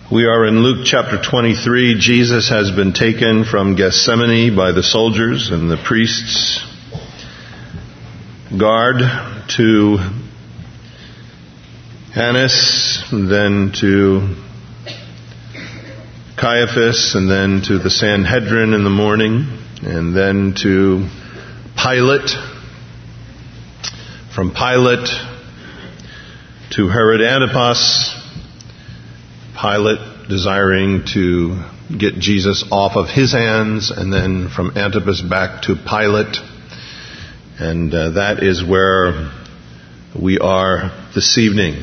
We are in Luke chapter 23. Jesus has been taken from Gethsemane by the soldiers and the priests' guard to Annas, and then to Caiaphas, and then to the Sanhedrin in the morning, and then to Pilate. From Pilate to Herod Antipas. Pilate desiring to get Jesus off of his hands, and then from Antipas back to Pilate. And that is where we are this evening.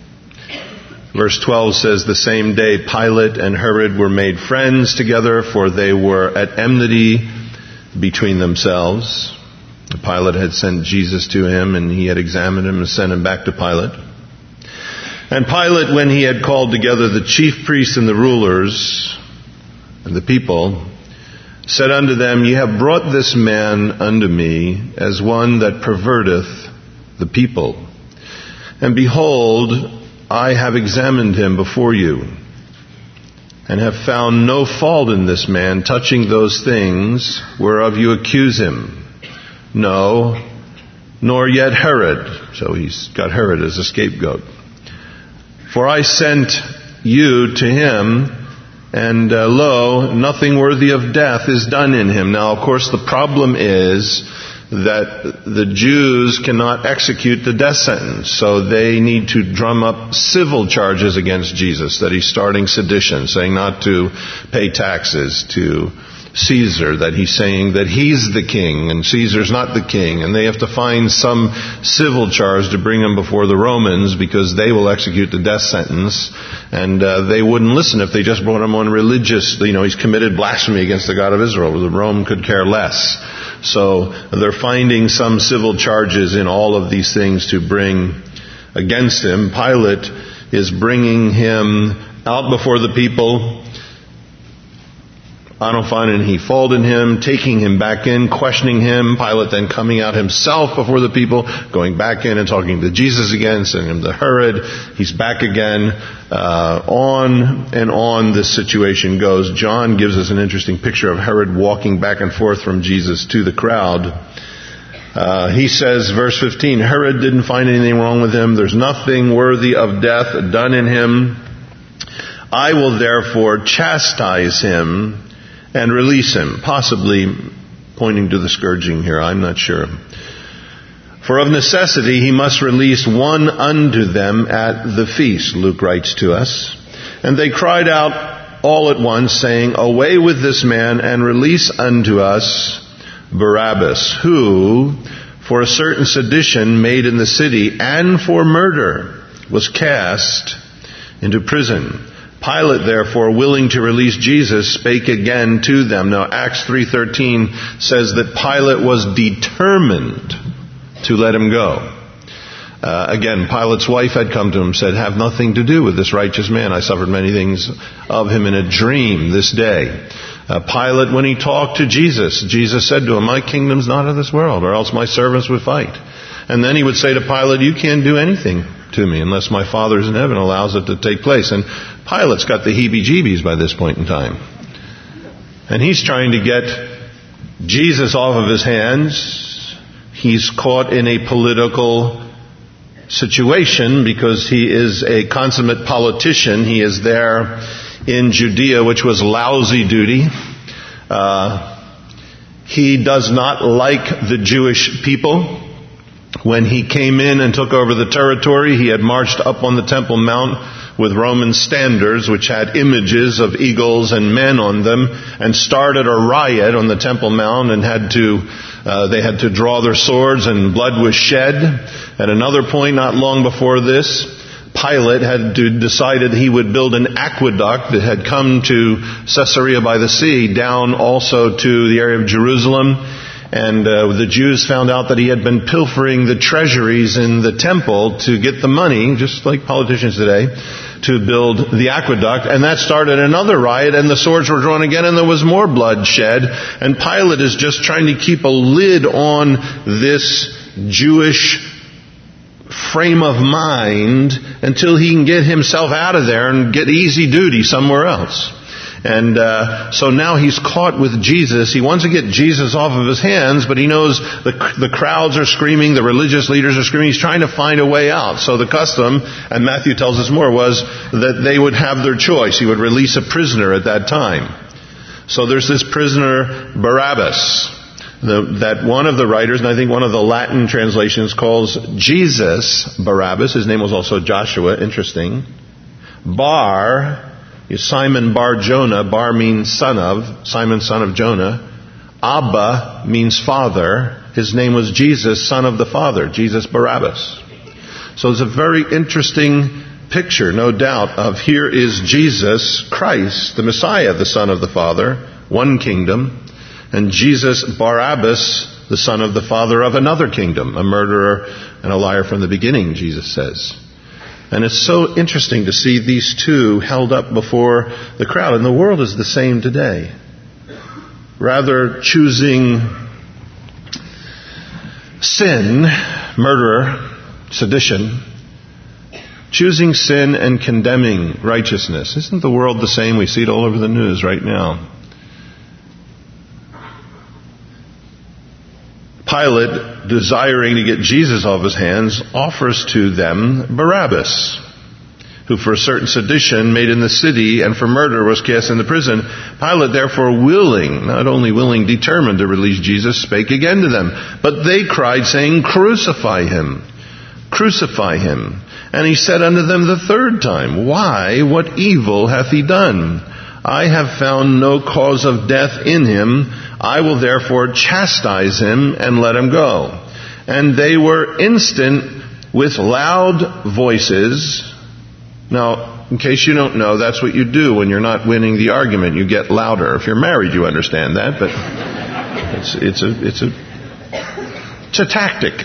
Verse 12 says, the same day Pilate and Herod were made friends together, for they were at enmity between themselves. Pilate had sent Jesus to him, and he had examined him and sent him back to Pilate. And Pilate, when he had called together the chief priests and the rulers and the people, said unto them, Ye have brought this man unto me as one that perverteth the people. And behold, I have examined him before you, and have found no fault in this man touching those things whereof you accuse him. No, nor yet Herod. So he's got Herod as a scapegoat. For I sent you to him, and lo, nothing worthy of death is done in him. Now, of course, the problem is that the Jews cannot execute the death sentence, so they need to drum up civil charges against Jesus, that he's starting sedition, saying not to pay taxes to Caesar, that he's saying that he's the king and Caesar's not the king, and they have to find some civil charge to bring him before the Romans because they will execute the death sentence, and they wouldn't listen if they just brought him on religious, he's committed blasphemy against the God of Israel. The Rome could care less. So they're finding some civil charges in all of these things to bring against him. Pilate is bringing him out before the people. I don't find any fault in him, taking him back in, questioning him. Pilate then coming out himself before the people, going back in and talking to Jesus again, sending him to Herod. He's back again. On and on this situation goes. John gives us an interesting picture of Herod walking back and forth from Jesus to the crowd. He says, verse 15, Herod didn't find anything wrong with him. There's nothing worthy of death done in him. I will therefore chastise him and release him, possibly pointing to the scourging here, I'm not sure. For of necessity he must release one unto them at the feast, Luke writes to us. And they cried out all at once, saying, Away with this man, and release unto us Barabbas, who, for a certain sedition made in the city, and for murder, was cast into prison. Pilate, therefore, willing to release Jesus, spake again to them. Now, Acts 3:13 says that Pilate was determined to let him go. Again, Pilate's wife had come to him and said, Have nothing to do with this righteous man. I suffered many things of him in a dream this day. Pilate, when he talked to Jesus, Jesus said to him, My kingdom's not of this world, or else my servants would fight. And then he would say to Pilate, You can't do anything to me unless my Father in heaven allows it to take place. And Pilate's got the heebie-jeebies by this point in time. And he's trying to get Jesus off of his hands. He's caught in a political situation because he is a consummate politician. He is there in Judea, which was lousy duty. He does not like the Jewish people. When he came in and took over the territory, he had marched up on the Temple Mount with Roman standards, which had images of eagles and men on them, and started a riot on the Temple Mount, and they had to draw their swords, and blood was shed. At another point, not long before this, Pilate had decided he would build an aqueduct that had come to Caesarea by the sea, down also to the area of Jerusalem. And the Jews found out that he had been pilfering the treasuries in the temple to get the money, just like politicians today, to build the aqueduct. And that started another riot, and the swords were drawn again, and there was more blood shed. And Pilate is just trying to keep a lid on this Jewish frame of mind until he can get himself out of there and get easy duty somewhere else. And so now he's caught with Jesus. He wants to get Jesus off of his hands, but he knows the crowds are screaming, the religious leaders are screaming. He's trying to find a way out. So the custom, and Matthew tells us more, was that they would have their choice. He would release a prisoner at that time. So there's this prisoner, Barabbas, that one of the writers, and I think one of the Latin translations, calls Jesus Barabbas. His name was also Joshua. Interesting. Bar, Simon Bar Jonah. Bar means son of. Simon, son of Jonah. Abba means father. His name was Jesus, son of the Father. Jesus Barabbas. So it's a very interesting picture, no doubt, of here is Jesus Christ, the Messiah, the Son of the Father, one kingdom, and Jesus Barabbas, the son of the father of another kingdom, a murderer and a liar from the beginning, Jesus says. And it's so interesting to see these two held up before the crowd. And the world is the same today. Rather choosing sin, murder, sedition, choosing sin and condemning righteousness. Isn't the world the same? We see it all over the news right now. Pilate, desiring to get Jesus off his hands, offers to them Barabbas, who for a certain sedition made in the city and for murder was cast into prison. Pilate, therefore, not only willing, determined to release Jesus, spake again to them. But they cried, saying, Crucify him! Crucify him! And he said unto them the third time, Why? What evil hath he done? I have found no cause of death in him. I will therefore chastise him and let him go. And they were instant with loud voices. Now, in case you don't know, that's what you do when you're not winning the argument. You get louder. If you're married, you understand that, but it's a tactic.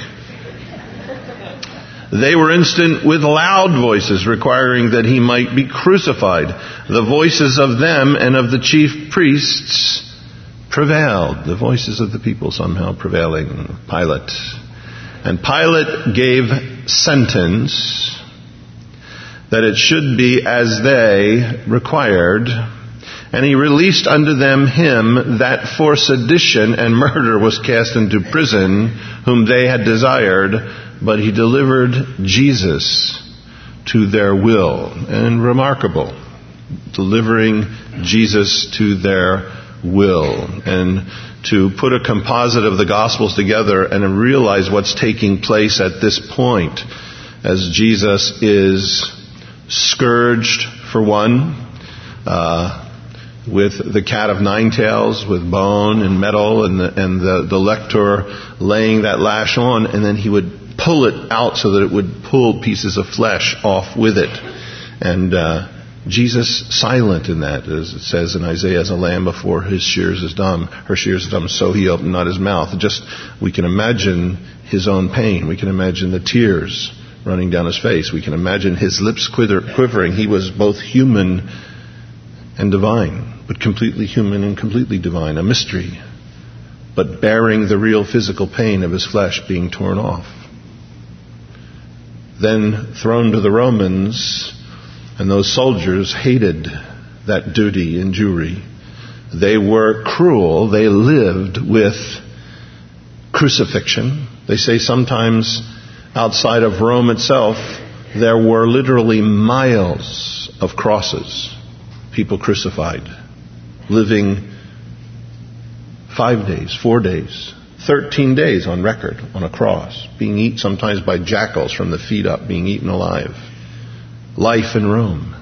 They were instant with loud voices, requiring that he might be crucified. The voices of them and of the chief priests prevailed. The voices of the people somehow prevailing. Pilate. And Pilate gave sentence that it should be as they required. And he released unto them him that for sedition and murder was cast into prison, whom they had desired. But he delivered Jesus to their will. And remarkable. Delivering Jesus to their will. And to put a composite of the Gospels together and realize what's taking place at this point. As Jesus is scourged, for one, with the cat of nine tails, with bone and metal, and the lector laying that lash on, and then he would pull it out so that it would pull pieces of flesh off with it. And Jesus silent in that, as it says in Isaiah, as a lamb before her shears is dumb, so he opened not his mouth. We can imagine his own pain. We can imagine the tears running down his face. We can imagine his lips quivering. He was both human and divine, but completely human and completely divine, a mystery, but bearing the real physical pain of his flesh being torn off. Then thrown to the Romans, and those soldiers hated that duty and jury. They were cruel. They lived with crucifixion. They say sometimes outside of Rome itself, there were literally miles of crosses. People crucified, living 5 days, 4 days, 13 days on record on a cross, being eaten sometimes by jackals from the feet up, being eaten alive. Life in Rome.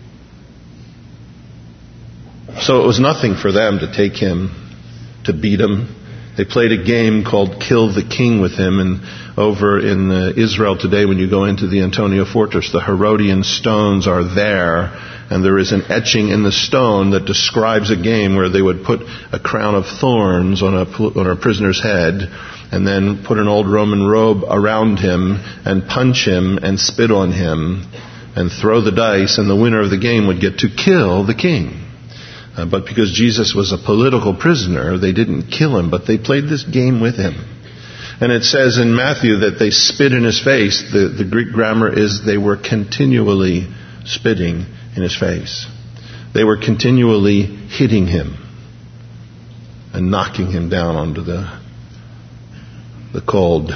So it was nothing for them to take him, to beat him. They played a game called Kill the King with him. And over in Israel today, when you go into the Antonia Fortress, the Herodian stones are there. And there is an etching in the stone that describes a game where they would put a crown of thorns on a prisoner's head, and then put an old Roman robe around him, and punch him, and spit on him, and throw the dice, and the winner of the game would get to kill the king. But because Jesus was a political prisoner, they didn't kill him, but they played this game with him. And it says in Matthew that they spit in his face. The Greek grammar is they were continually spitting in his face. They were continually hitting him and knocking him down onto the cold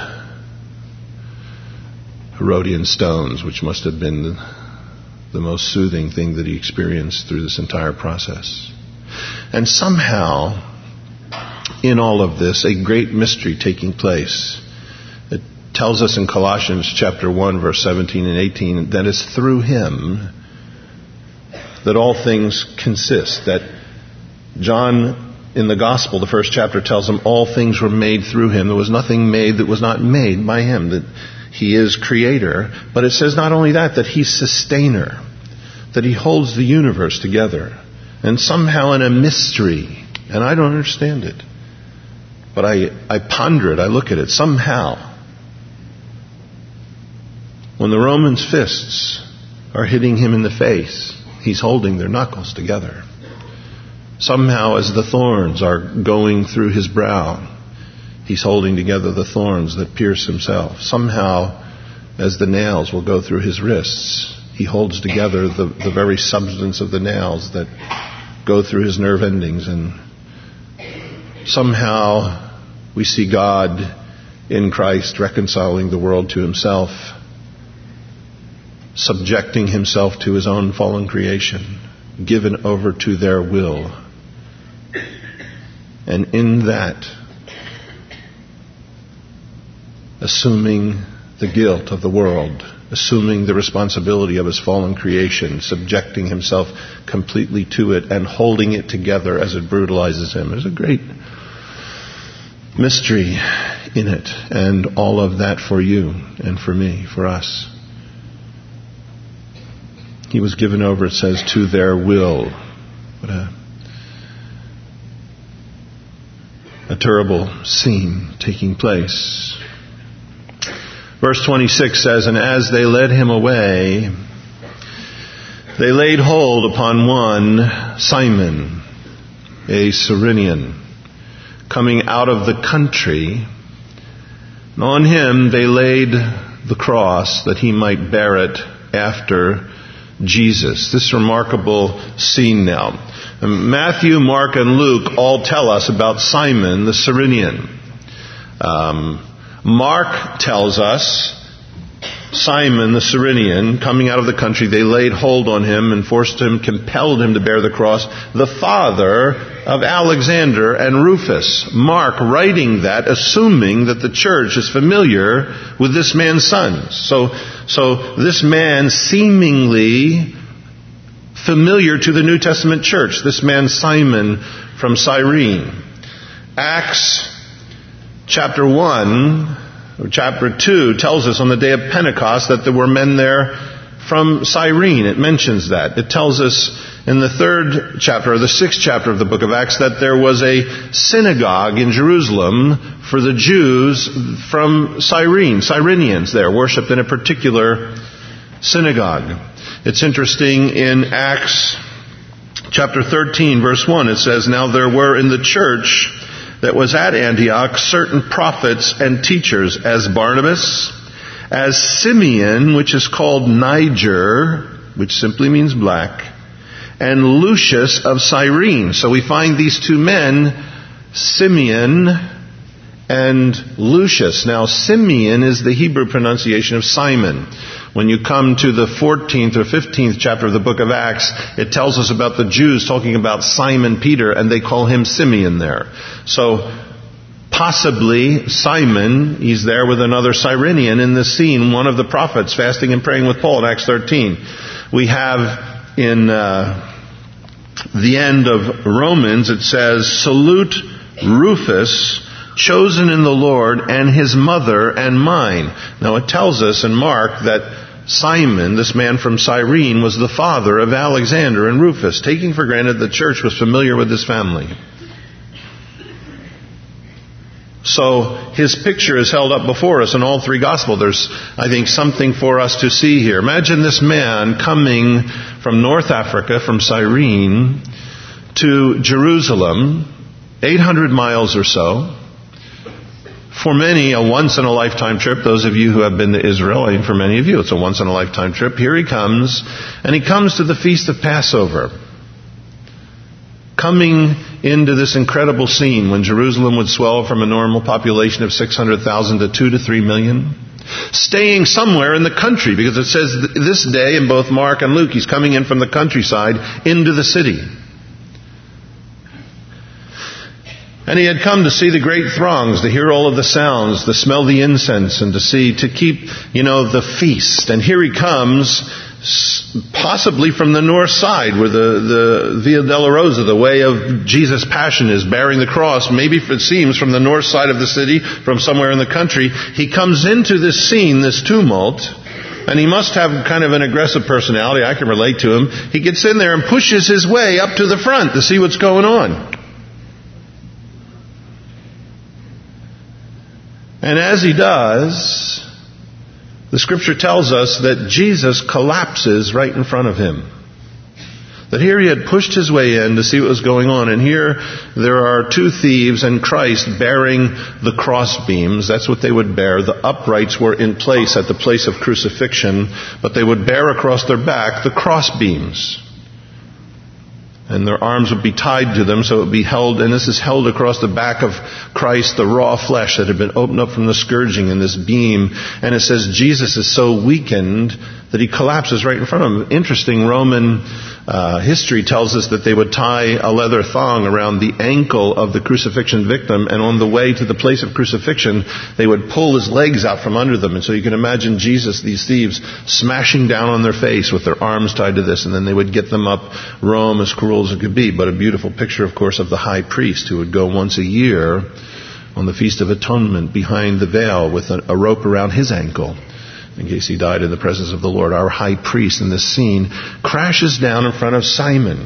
Herodian stones, which must have been the most soothing thing that he experienced through this entire process. And somehow, in all of this, a great mystery taking place. It tells us in Colossians chapter 1, verse 17 and 18, that it's through him that all things consist. That John, in the gospel, the first chapter tells him all things were made through him. There was nothing made that was not made by him. That he is creator. But it says not only that he's sustainer. That he holds the universe together. And somehow in a mystery, and I don't understand it, but I ponder it, I look at it, somehow, when the Romans' fists are hitting him in the face, he's holding their knuckles together. Somehow, as the thorns are going through his brow, he's holding together the thorns that pierce himself. Somehow, as the nails will go through his wrists, he holds together the very substance of the nails that go through his nerve endings. And somehow, we see God in Christ reconciling the world to himself, subjecting himself to his own fallen creation, given over to their will. And in that, assuming the guilt of the world, assuming the responsibility of his fallen creation, subjecting himself completely to it and holding it together as it brutalizes him. There's a great mystery in it, and all of that for you and for me, for us. He was given over, it says, to their will. What a terrible scene taking place. Verse 26 says, and as they led him away, they laid hold upon one, Simon, a Cyrenian, coming out of the country. And on him they laid the cross that he might bear it after Jesus. This remarkable scene now. Matthew, Mark, and Luke all tell us about Simon the Cyrenian. Mark tells us Simon the Cyrenian, coming out of the country, they laid hold on him and forced him, compelled him to bear the cross, the father of Alexander and Rufus. Mark writing that, assuming that the church is familiar with this man's sons. So this man seemingly familiar to the New Testament church, this man Simon from Cyrene. Acts chapter 1 or chapter 2 tells us on the day of Pentecost that there were men there from Cyrene. It mentions that. It tells us in the 3rd chapter or the 6th chapter of the book of Acts that there was a synagogue in Jerusalem for the Jews from Cyrene. Cyrenians there worshipped in a particular synagogue. It's interesting, in Acts chapter 13 verse 1 it says, now there were in the church that was at Antioch certain prophets and teachers, as Barnabas, as Simeon, which is called Niger, which simply means black, and Lucius of Cyrene. So we find these two men, Simeon and Lucius. Now Simeon is the Hebrew pronunciation of Simon. When you come to the 14th or 15th chapter of the book of Acts, it tells us about the Jews talking about Simon Peter, and they call him Simeon there. So possibly Simon, he's there with another Cyrenian in this scene, one of the prophets fasting and praying with Paul in Acts 13. We have in the end of Romans, it says, salute Rufus, chosen in the Lord, and his mother and mine. Now it tells us in Mark that Simon, this man from Cyrene, was the father of Alexander and Rufus, taking for granted the church was familiar with this family. So his picture is held up before us in all three Gospels. There's, I think, something for us to see here. Imagine this man coming from North Africa, from Cyrene, to Jerusalem, 800 miles or so, For many, a once-in-a-lifetime trip. Those of you who have been to Israel, and for many of you, it's a once-in-a-lifetime trip. Here he comes, and he comes to the Feast of Passover. Coming into this incredible scene when Jerusalem would swell from a normal population of 600,000 to 2 to 3 million. Staying somewhere in the country, because it says this day in both Mark and Luke, he's coming in from the countryside into the city. And he had come to see the great throngs, to hear all of the sounds, to smell the incense, and to keep, the feast. And here he comes, possibly from the north side, where the Via Dolorosa, the way of Jesus' passion, is bearing the cross. Maybe it seems from the north side of the city, from somewhere in the country. He comes into this scene, this tumult, and he must have kind of an aggressive personality. I can relate to him. He gets in there and pushes his way up to the front to see what's going on. And as he does, the scripture tells us that Jesus collapses right in front of him. That here he had pushed his way in to see what was going on. And here there are two thieves and Christ bearing the cross beams. That's what they would bear. The uprights were in place at the place of crucifixion, but they would bear across their back the cross beams. And their arms would be tied to them, so it would be held, and this is held across the back of Christ, the raw flesh that had been opened up from the scourging in this beam. And it says Jesus is so weakened that he collapses right in front of him. Interesting, Roman history tells us that they would tie a leather thong around the ankle of the crucifixion victim, and on the way to the place of crucifixion, they would pull his legs out from under them. And so you can imagine Jesus, these thieves, smashing down on their face with their arms tied to this, and then they would get them up Rome, as cruel as it could be. But a beautiful picture, of course, of the high priest who would go once a year on the Feast of Atonement behind the veil with a rope around his ankle, in case he died in the presence of the Lord. Our high priest in this scene crashes down in front of Simon.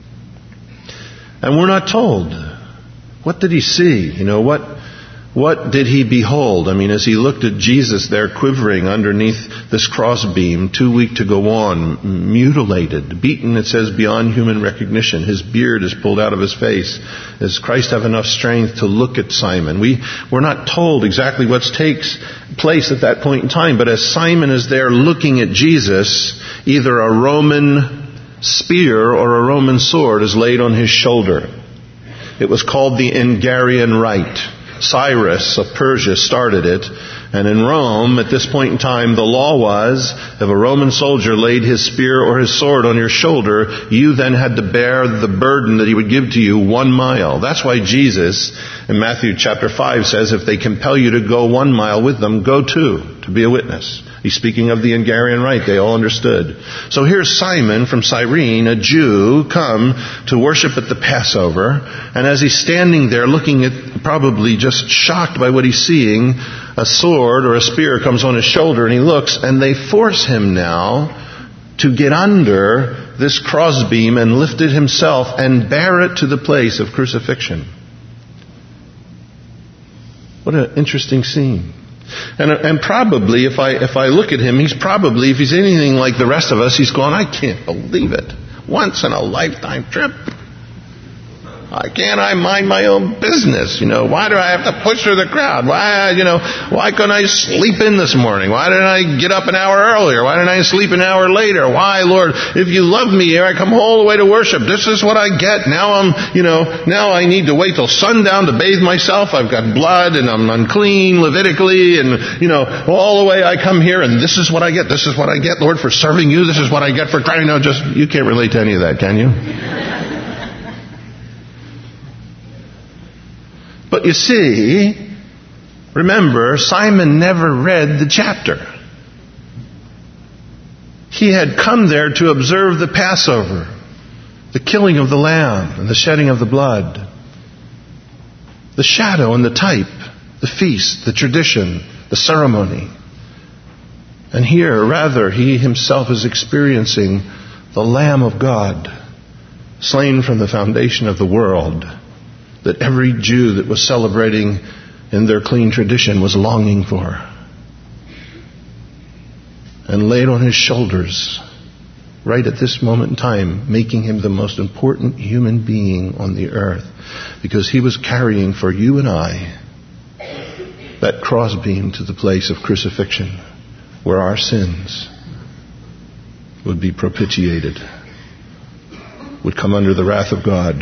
And we're not told. What did he see? What did he behold? I mean, as he looked at Jesus there quivering underneath this crossbeam, too weak to go on, mutilated, beaten, it says, beyond human recognition. His beard is pulled out of his face. Does Christ have enough strength to look at Simon? We're not told exactly what takes place at that point in time, but as Simon is there looking at Jesus, either a Roman spear or a Roman sword is laid on his shoulder. It was called the Angarian Rite. Cyrus of Persia started it, and in Rome at this point in time the law was, if a Roman soldier laid his spear or his sword on your shoulder, you then had to bear the burden that he would give to you 1 mile. That's why Jesus in Matthew chapter 5 says, if they compel you to go 1 mile with them, go 2 to be a witness. He's speaking of the Angarian Rite. They all understood. So here's Simon from Cyrene, a Jew, come to worship at the Passover. And as he's standing there looking at, probably just shocked by what he's seeing, a sword or a spear comes on his shoulder, and he looks, and they force him now to get under this crossbeam and lift it himself and bear it to the place of crucifixion. What an interesting scene. And probably, if I look at him, he's probably, if he's anything like the rest of us, he's going, I can't believe it. Once in a lifetime trip. Why can't I mind my own business? Why do I have to push through the crowd? Why couldn't I sleep in this morning? Why didn't I get up an hour earlier? Why didn't I sleep an hour later? Why, Lord, if you love me here, I come all the way to worship. This is what I get. Now now I need to wait till sundown to bathe myself. I've got blood and I'm unclean Levitically, and, all the way I come here and this is what I get. This is what I get, Lord, for serving you. This is what I get for crying. You can't relate to any of that, can you? But you see, remember, Simon never read the chapter. He had come there to observe the Passover, the killing of the lamb and the shedding of the blood, the shadow and the type, the feast, the tradition, the ceremony. And here, rather, he himself is experiencing the Lamb of God, slain from the foundation of the world, that every Jew that was celebrating in their clean tradition was longing for, and laid on his shoulders right at this moment in time, making him the most important human being on the earth, because he was carrying for you and I that crossbeam to the place of crucifixion, where our sins would be propitiated, would come under the wrath of God.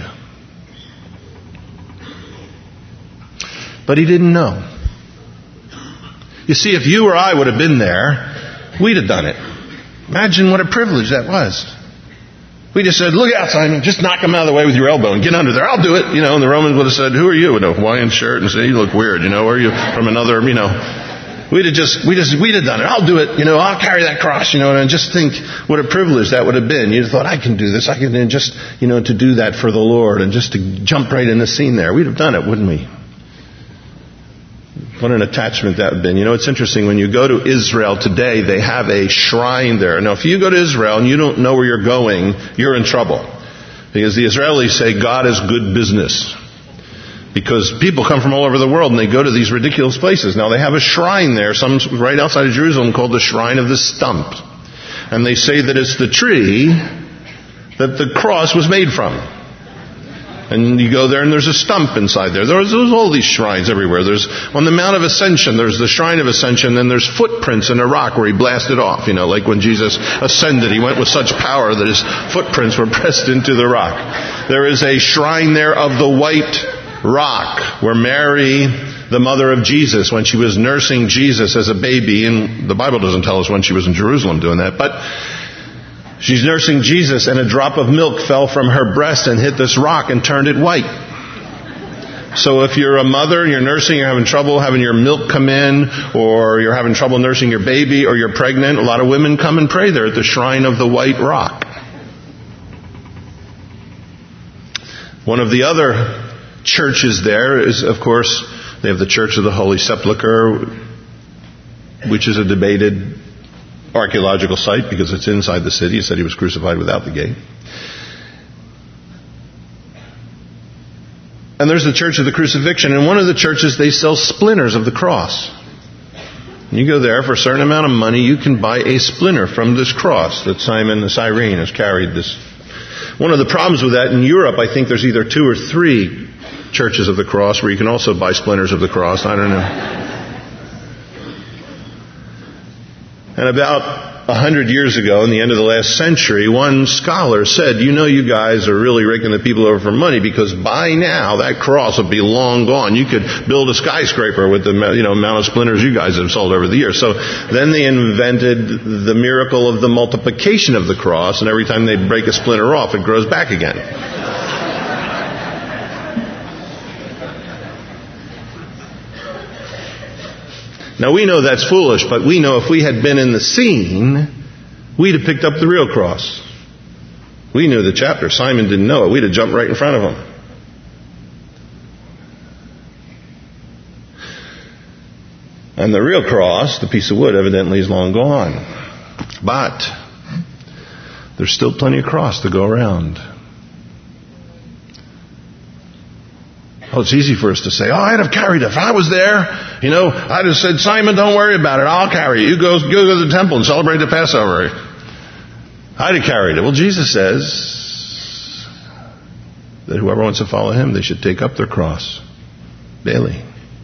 But he didn't know. You see, if you or I would have been there, we'd have done it. Imagine what a privilege that was. We just said, look out, Simon, just knock him out of the way with your elbow and get under there. I'll do it. And the Romans would have said, who are you? In a Hawaiian shirt, and say, you look weird. Where are you from another, We'd have done it. I'll do it. I'll carry that cross, and just think what a privilege that would have been. You'd have thought, I can do this. I can just, to do that for the Lord and just to jump right in the scene there. We'd have done it, wouldn't we? What an attachment that would have been. It's interesting, when you go to Israel today, they have a shrine there. Now, if you go to Israel and you don't know where you're going, you're in trouble. Because the Israelis say God is good business. Because people come from all over the world and they go to these ridiculous places. Now, they have a shrine there, some right outside of Jerusalem, called the Shrine of the Stump. And they say that it's the tree that the cross was made from. And you go there and there's a stump inside there. There's all these shrines everywhere. There's on the Mount of Ascension, there's the Shrine of Ascension, and there's footprints in a rock where he blasted off. Like when Jesus ascended, he went with such power that his footprints were pressed into the rock. There is a shrine there of the White Rock where Mary, the mother of Jesus, when she was nursing Jesus as a baby, and the Bible doesn't tell us when she was in Jerusalem doing that, but she's nursing Jesus, and a drop of milk fell from her breast and hit this rock and turned it white. So if you're a mother and you're nursing, you're having trouble having your milk come in, or you're having trouble nursing your baby, or you're pregnant, a lot of women come and pray there at the Shrine of the White Rock. One of the other churches there is, of course, they have the Church of the Holy Sepulchre, which is a debated archaeological site because it's inside the city. He said he was crucified without the gate. And there's the Church of the Crucifixion. In one of the churches, they sell splinters of the cross. You go there for a certain amount of money, you can buy a splinter from this cross that Simon the Cyrene has carried. One of the problems with that in Europe, I think there's either 2 or 3 churches of the cross where you can also buy splinters of the cross. I don't know. And about 100 years ago, in the end of the last century, one scholar said, you guys are really raking the people over for money, because by now that cross would be long gone. You could build a skyscraper with the amount of splinters you guys have sold over the years. So then they invented the miracle of the multiplication of the cross, and every time they break a splinter off, it grows back again. Now we know that's foolish, but we know if we had been in the scene, we'd have picked up the real cross. We knew the chapter. Simon didn't know it. We'd have jumped right in front of him. And the real cross, the piece of wood, evidently is long gone. But there's still plenty of cross to go around. Oh, it's easy for us to say, I'd have carried it. If I was there, I'd have said, Simon, don't worry about it. I'll carry it. You go to the temple and celebrate the Passover. I'd have carried it. Well, Jesus says that whoever wants to follow him, they should take up their cross daily.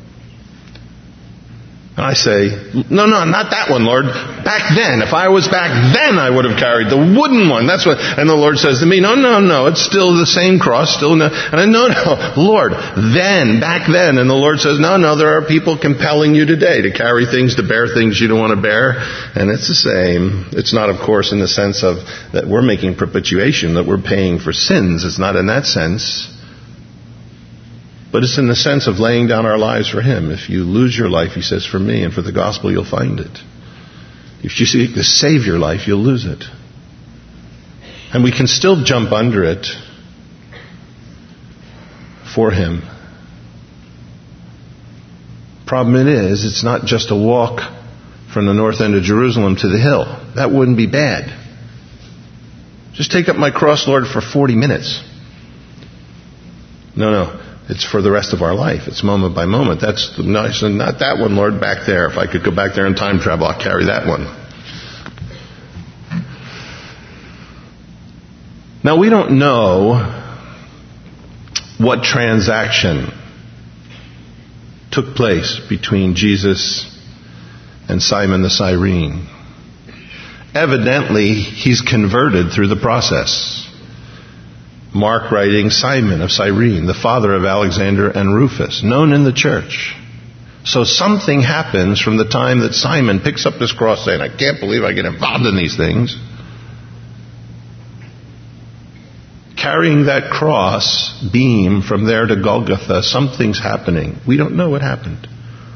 And I say, no, not that one, Lord. Back then, if I was back then, I would have carried the wooden one. That's what. And the Lord says to me, no, it's still the same cross, still no. And I no, Lord, back then. And the Lord says, no, there are people compelling you today to carry things, to bear things you don't want to bear. And it's the same. It's not, of course, in the sense of that we're making propitiation, that we're paying for sins. It's not in that sense. But it's in the sense of laying down our lives for him. If you lose your life, he says, for me and for the gospel, you'll find it. If you seek to save your life, you'll lose it. And we can still jump under it for him. Problem is, it's not just a walk from the north end of Jerusalem to the hill. That wouldn't be bad. Just take up my cross, Lord, for 40 minutes. No. It's for the rest of our life. It's moment by moment. That's nice. And not that one, Lord, back there. If I could go back there in time travel, I'll carry that one. Now, we don't know what transaction took place between Jesus and Simon the Cyrene. Evidently, he's converted through the process. Mark writing, Simon of Cyrene, the father of Alexander and Rufus, known in the church. So something happens from the time that Simon picks up this cross saying, I can't believe I get involved in these things. Carrying that cross beam from there to Golgotha, something's happening. We don't know what happened.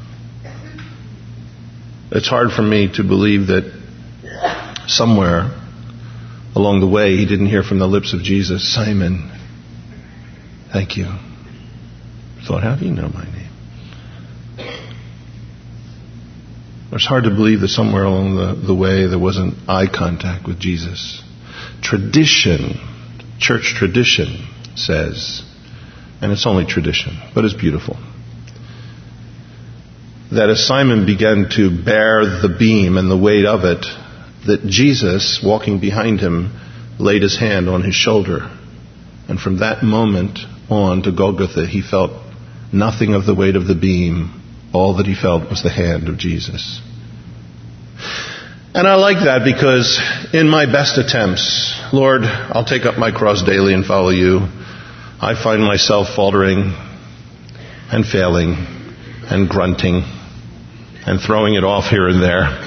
It's hard for me to believe that somewhere along the way he didn't hear from the lips of Jesus, Simon, thank you. I thought, how do you know my name? It's hard to believe that somewhere along the way there wasn't eye contact with Jesus. Tradition, church tradition says, and it's only tradition, but it's beautiful, that as Simon began to bear the beam and the weight of it, that Jesus, walking behind him, laid his hand on his shoulder. And from that moment on to Golgotha, he felt nothing of the weight of the beam. All that he felt was the hand of Jesus. And I like that because in my best attempts, Lord, I'll take up my cross daily and follow you. I find myself faltering and failing and grunting and throwing it off here and there.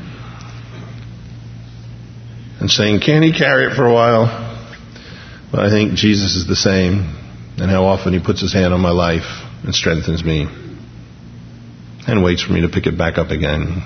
And saying, can he carry it for a while? But I think Jesus is the same, and how often he puts his hand on my life and strengthens me and waits for me to pick it back up again.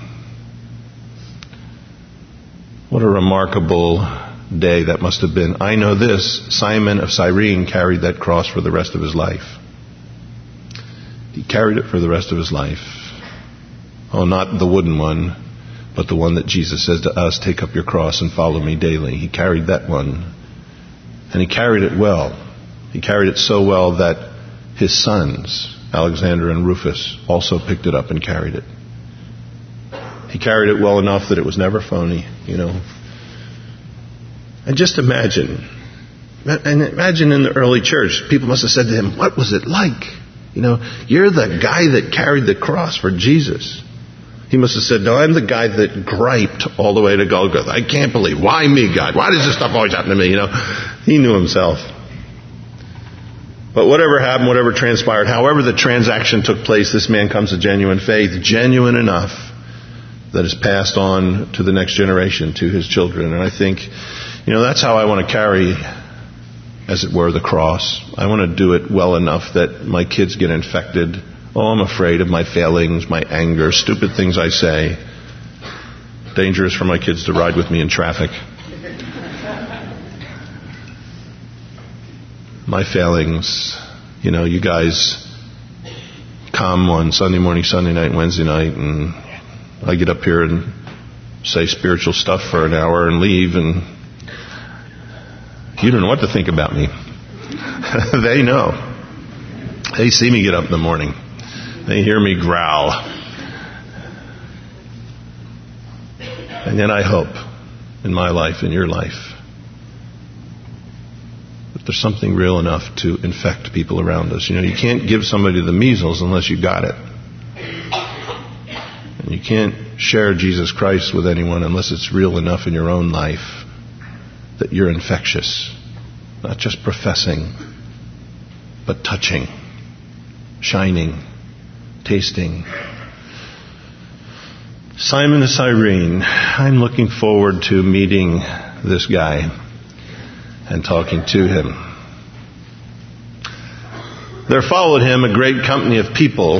What a remarkable day that must have been. I know this, Simon of Cyrene carried that cross for the rest of his life. He carried it for the rest of his life. Oh, not the wooden one, but the one that Jesus says to us, take up your cross and follow me daily. He carried that one. And he carried it well. He carried it so well that his sons, Alexander and Rufus, also picked it up and carried it. He carried it well enough that it was never phony, you know. And just imagine in the early church, people must have said to him, what was it like? You know, you're the guy that carried the cross for Jesus. He must have said, no, I'm the guy that griped all the way to Golgotha. I can't believe. Why me, God? Why does this stuff always happen to me? You know, he knew himself. But whatever happened, whatever transpired, however the transaction took place, this man comes to genuine faith, genuine enough that is passed on to the next generation, to his children. And I think, you know, that's how I want to carry, as it were, the cross. I want to do it well enough that my kids get infected. Oh, I'm afraid of my failings, my anger, stupid things I say. Dangerous for my kids to ride with me in traffic. My failings, you know, you guys come on Sunday morning, Sunday night, Wednesday night, and I get up here and say spiritual stuff for an hour and leave, and you don't know what to think about me. They know. They see me get up in the morning. They hear me growl. And then I hope in my life, in your life, that there's something real enough to infect people around us. You know, you can't give somebody the measles unless you got it. And you can't share Jesus Christ with anyone unless it's real enough in your own life that you're infectious. Not just professing, but touching, shining, tasting. Simon of Cyrene, I'm looking forward to meeting this guy and talking to him. There followed him a great company of people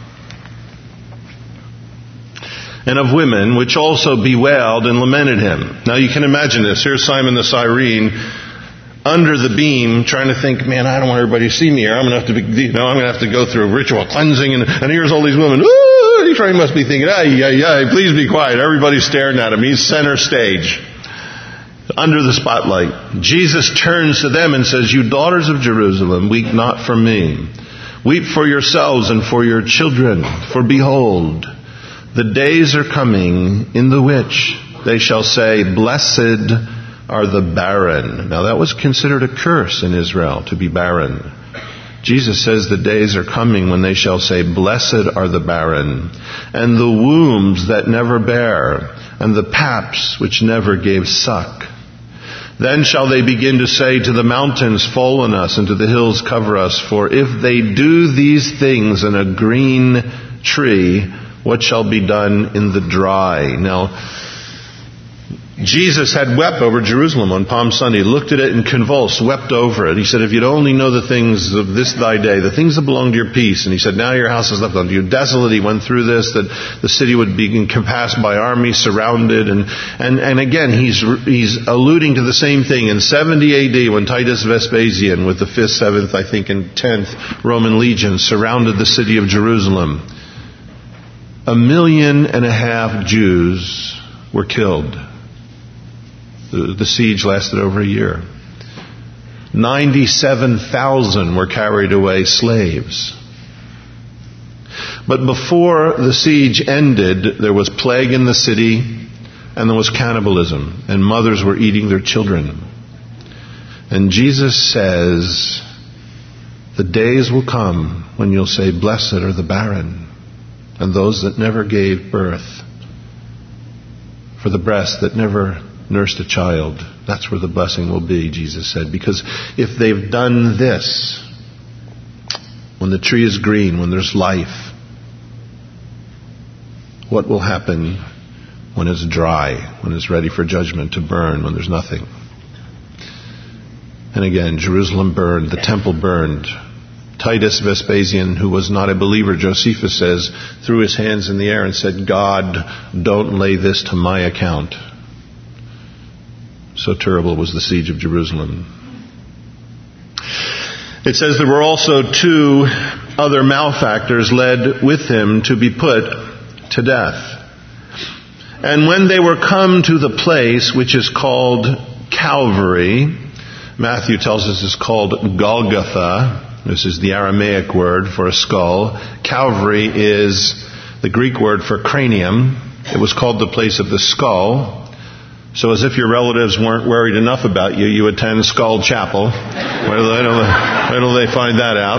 and of women, which also bewailed and lamented him. Now you can imagine this. Here's Simon the Cyrene under the beam, trying to think, man, I don't want everybody to see me here. I'm going to have to go through ritual cleansing, and here's all these women. Ooh, he must be thinking, please be quiet. Everybody's staring at him. He's center stage, under the spotlight. Jesus turns to them and says, you daughters of Jerusalem, weep not for me. Weep for yourselves and for your children. For behold, the days are coming in the which they shall say, blessed are the barren. Now that was considered a curse in Israel, to be barren. Jesus says the days are coming when they shall say, "Blessed are the barren, and the wombs that never bear, and the paps which never gave suck. Then shall they begin to say to the mountains, fall on us, and to the hills cover us. For if they do these things in a green tree, what shall be done in the dry?" Now, Jesus had wept over Jerusalem on Palm Sunday, looked at it and convulsed, wept over it. He said, "If you'd only know the things of this thy day, the things that belong to your peace." And he said, "Now your house is left unto you desolate." He went through this, that the city would be encompassed by armies, surrounded. And again, he's alluding to the same thing. In 70 AD, when Titus Vespasian, with the 5th, 7th, I think, and 10th Roman legions, surrounded the city of Jerusalem, 1.5 million Jews were killed. The siege lasted over a year. 97,000 were carried away slaves. But before the siege ended, there was plague in the city, and there was cannibalism, and mothers were eating their children. And Jesus says, the days will come when you'll say, "Blessed are the barren, and those that never gave birth, for the breast that never nursed a child." That's where the blessing will be, Jesus said. Because if they've done this, when the tree is green, when there's life, what will happen when it's dry, when it's ready for judgment to burn, when there's nothing? And again, Jerusalem burned, the temple burned. Titus Vespasian, who was not a believer, Josephus says, threw his hands in the air and said, "God, don't lay this to my account." So terrible was the siege of Jerusalem. It says there were also 2 other malefactors led with him to be put to death. And when they were come to the place which is called Calvary, Matthew tells us it's called Golgotha. This is the Aramaic word for a skull. Calvary is the Greek word for cranium. It was called the place of the skull. So as if your relatives weren't worried enough about you, you attend Skull Chapel. Where do they find that out?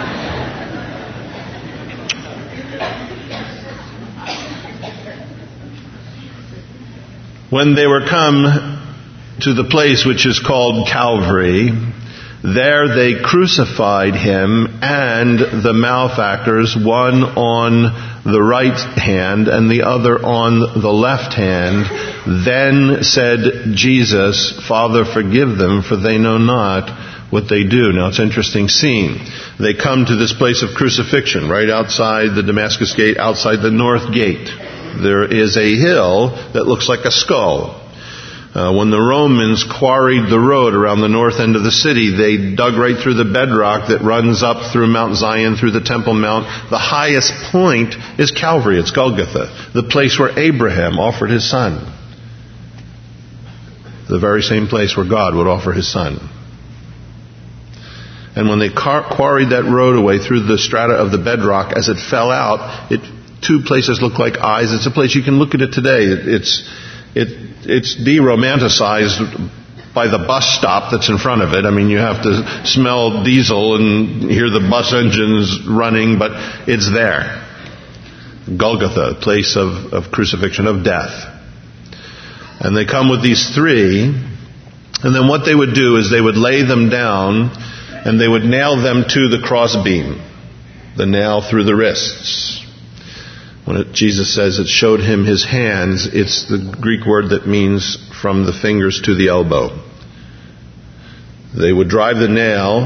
When they were come to the place which is called Calvary, there they crucified him and the malefactors, one on the right hand and the other on the left hand. Then said Jesus, "Father, forgive them, for they know not what they do." Now it's an interesting scene. They come to this place of crucifixion, right outside the Damascus gate, outside the north gate. There is a hill that looks like a skull. When the Romans quarried the road around the north end of the city, they dug right through the bedrock that runs up through Mount Zion, through the Temple Mount. The highest point is Calvary. It's Golgotha, the place where Abraham offered his son. The very same place where God would offer his son. And when they quarried that road away through the strata of the bedrock, as it fell out, 2 places look like eyes. It's a place you can look at it today. It's de-romanticized by the bus stop that's in front of it. I mean, you have to smell diesel and hear the bus engines running, but it's there. Golgotha, a place of crucifixion, of death. And they come with these 3, and then what they would do is they would lay them down, and they would nail them to the crossbeam, the nail through the wrists. When Jesus says it showed him his hands, it's the Greek word that means from the fingers to the elbow. They would drive the nail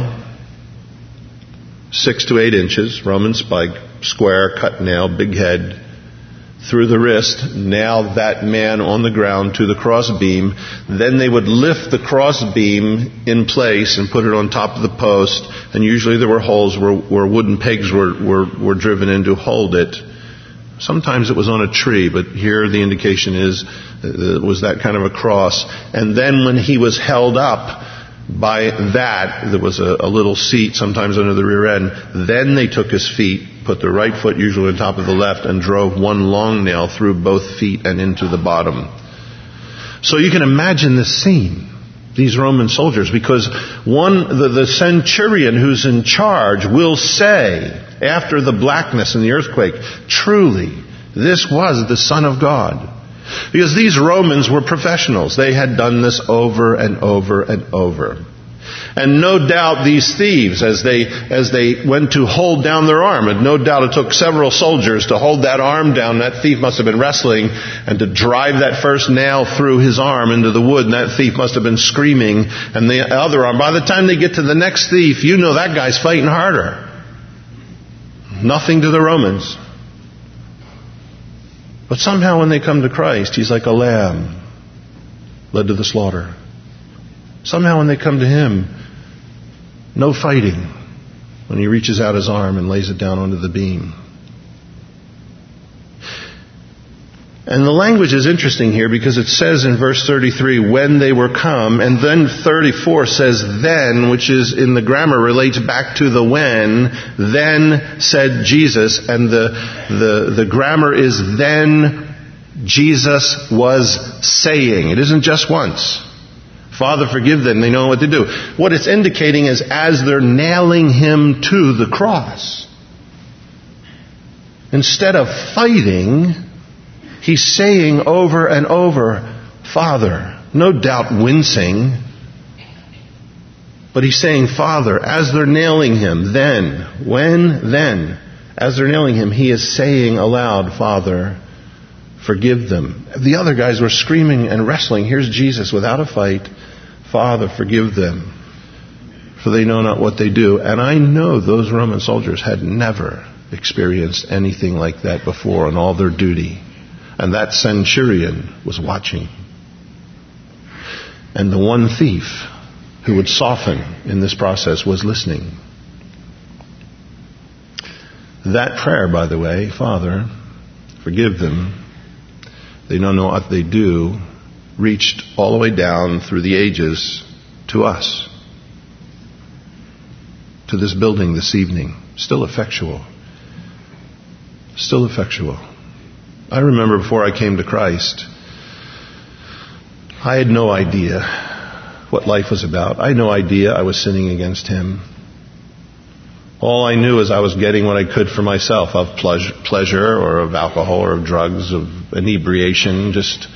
6 to 8 inches, Roman spike, square, cut nail, big head, through the wrist, nail that man on the ground to the crossbeam. Then they would lift the crossbeam in place and put it on top of the post, and usually there were holes where wooden pegs were driven in to hold it. Sometimes it was on a tree, but here the indication is it was that kind of a cross. And then when he was held up by that, there was a little seat, sometimes under the rear end. Then they took his feet, put the right foot usually on top of the left, and drove one long nail through both feet and into the bottom. So you can imagine this scene. these Roman soldiers, because the centurion who's in charge will say, after the blackness and the earthquake, truly, this was the Son of God. Because these Romans were professionals. They had done this over and over and over. And no doubt these thieves, as they went to hold down their arm, and no doubt it took several soldiers to hold that arm down. That thief must have been wrestling, and to drive that first nail through his arm into the wood, and that thief must have been screaming, and the other arm. By the time they get to the next thief, you know that guy's fighting harder. Nothing to the Romans. But somehow when they come to Christ, He's like a lamb led to the slaughter. Somehow when they come to Him, no fighting when He reaches out His arm and lays it down onto the beam. And the language is interesting here because it says in verse 33, when they were come, and then 34 says then, which is in the grammar relates back to the when, then said Jesus, and the grammar is then Jesus was saying. It isn't just once. Father, forgive them. They know what to do. What it's indicating is as they're nailing Him to the cross, instead of fighting, He's saying over and over, Father, no doubt wincing, but He's saying, Father, as they're nailing Him, then, as they're nailing Him, He is saying aloud, Father, forgive them. The other guys were screaming and wrestling. Here's Jesus without a fight. Father, forgive them, for they know not what they do. And I know those Roman soldiers had never experienced anything like that before in all their duty. And that centurion was watching. And the one thief who would soften in this process was listening. That prayer, by the way, Father, forgive them, they don't know what they do, reached all the way down through the ages to us, to this building this evening. Still effectual. Still effectual. I remember before I came to Christ, I had no idea what life was about. I had no idea I was sinning against Him. All I knew is I was getting what I could for myself of pleasure or of alcohol or of drugs, of inebriation, just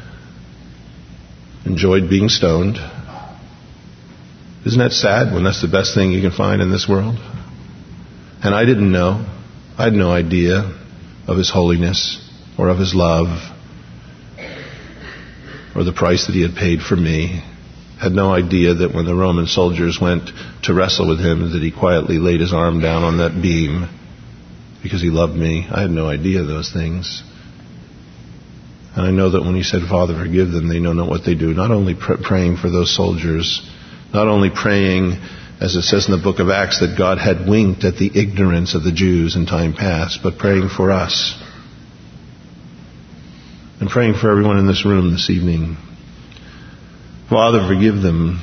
enjoyed being stoned. Isn't that sad when that's the best thing you can find in this world? And I didn't know. I had no idea of His holiness or of His love or the price that He had paid for me. Had no idea that when the Roman soldiers went to wrestle with Him that He quietly laid His arm down on that beam because He loved me. I had no idea of those things. And I know that when He said, Father, forgive them, they know not what they do. Not only praying for those soldiers, not only praying, as it says in the book of Acts, that God had winked at the ignorance of the Jews in time past, but praying for us. And praying for everyone in this room this evening. Father, forgive them,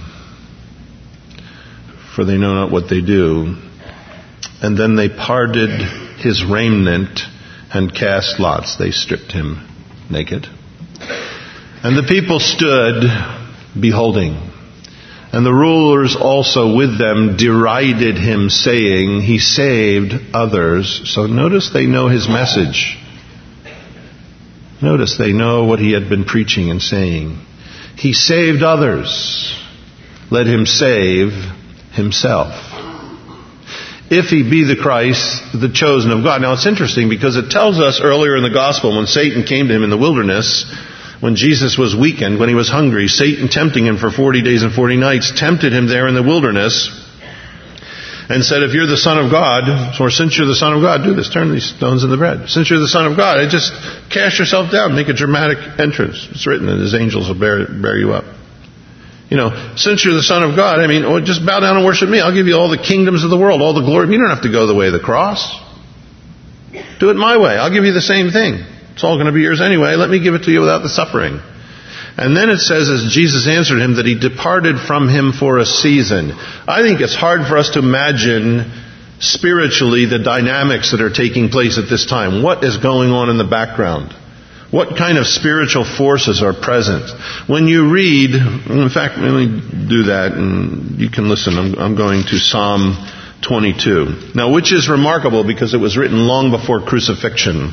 for they know not what they do. And then they parted His raiment and cast lots. They stripped Him naked. And the people stood beholding. And the rulers also with them derided Him, saying, He saved others. So notice they know His message. Notice they know what He had been preaching and saying. He saved others. Let Him save Himself. If He be the Christ, the chosen of God. Now it's interesting because it tells us earlier in the gospel when Satan came to Him in the wilderness, when Jesus was weakened, when He was hungry, Satan tempting Him for 40 days and 40 nights, tempted Him there in the wilderness and said, if you're the Son of God, or since you're the Son of God, do this, turn these stones into bread. Since you're the Son of God, just cast yourself down, make a dramatic entrance. It's written that His angels will bear you up. Since you're the Son of God, just bow down and worship me. I'll give you all the kingdoms of the world, all the glory. You don't have to go the way of the cross. Do it my way. I'll give you the same thing. It's all going to be yours anyway. Let me give it to you without the suffering. And then it says, as Jesus answered him, that He departed from him for a season. I think it's hard for us to imagine spiritually the dynamics that are taking place at this time. What is going on in the background? What kind of spiritual forces are present? When you read, in fact, let me do that and you can listen. I'm going to Psalm 22. Now, which is remarkable because it was written long before crucifixion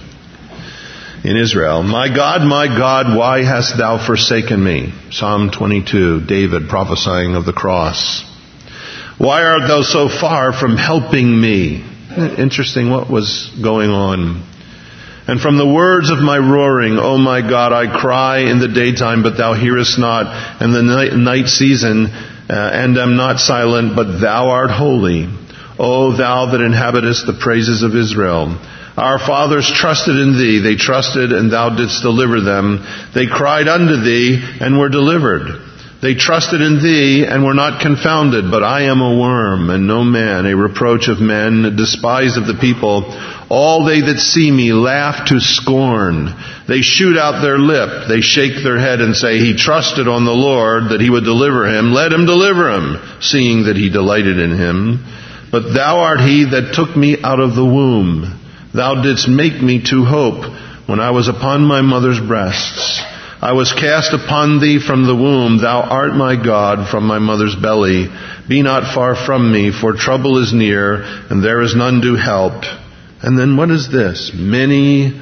in Israel. My God, why hast thou forsaken me? Psalm 22, David prophesying of the cross. Why art thou so far from helping me? Isn't it interesting what was going on? And from the words of my roaring, O my God, I cry in the daytime, but thou hearest not, and the night season, and am not silent, but thou art holy. O thou that inhabitest the praises of Israel. Our fathers trusted in thee. They trusted, and thou didst deliver them. They cried unto thee, and were delivered. They trusted in thee, and were not confounded. But I am a worm, and no man, a reproach of men, a despise of the people. All they that see me laugh to scorn. They shoot out their lip. They shake their head and say, He trusted on the Lord, that He would deliver him. Let Him deliver him, seeing that He delighted in him. But thou art He that took me out of the womb. Thou didst make me to hope when I was upon my mother's breasts. I was cast upon thee from the womb. Thou art my God from my mother's belly. Be not far from me, for trouble is near, and there is none to help. And then what is this? Many